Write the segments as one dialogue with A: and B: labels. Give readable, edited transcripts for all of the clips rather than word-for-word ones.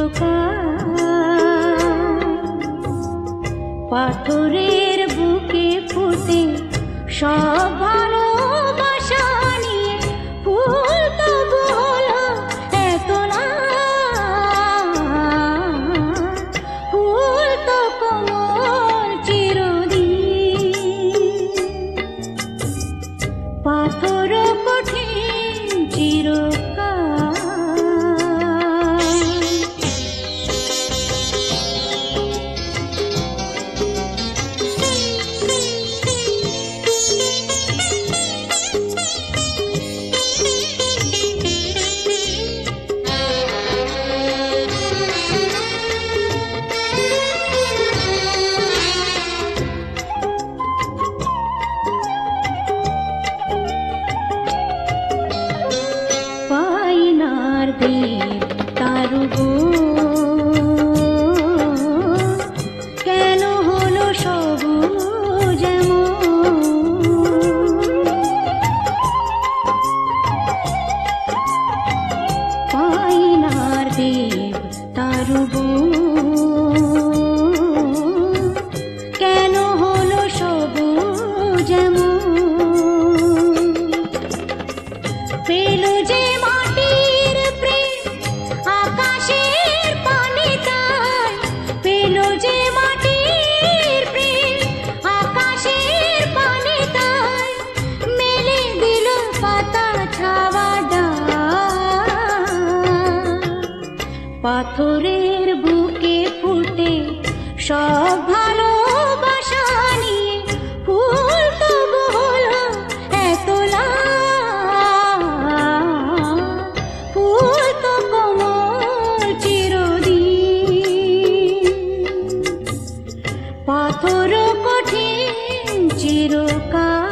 A: পাথরের বুকে ফুটে সব ভালোবাসা নিয়ে ফুল তবু হলো এত না, ফুল তো কোমল চিরদিন। পাথর কঠিন চিরকাল। দেব তারু গো কেন হলো সবুজ এমন? পাইনার দেব তারু গো কেন হলো সবুজ এমন? পেল যে পাথরের বুকে ফুটে সব ভালোবাসা নিয়ে ফুল তবু হলো এত না, ফুল তো কোমল চিরদিন। পাথর কঠিন চিরকাল।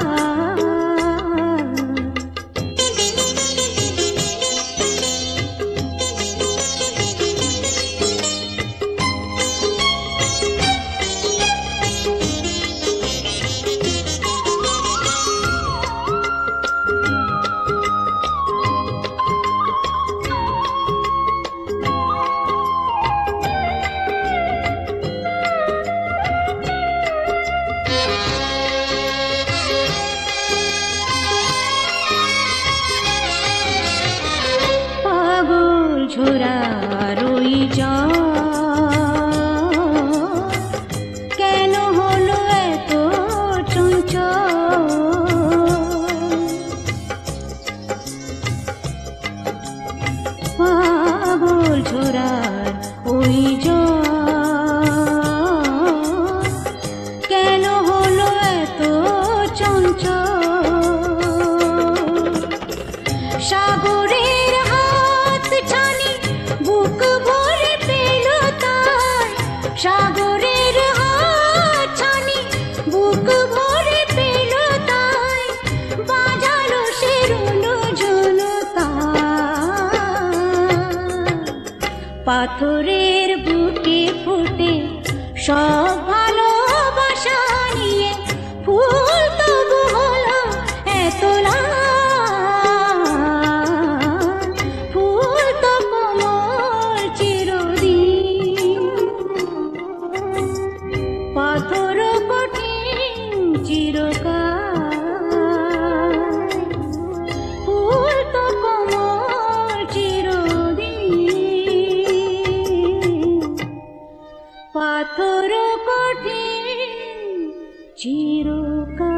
A: ঝোরার ওই কেন হলো এত চঞ্চল? পাগল ঝোরার ওই কেন হলো এত চঞ্চল? সাগরের বুক ভরে পেল তাই, সাগরের হাতছানি বুক ভরে পেল তাই, বাজালো সে রুনু ঝুনু তাই। পাথরের বুকে ফুটে সব ভালোবাসা নিয়ে ফুল তবু হলো এত না, পাথর কঠিন চিরকাল। ফুল তো কোমল চিরদিন। পাথর কঠিন চিরকাল।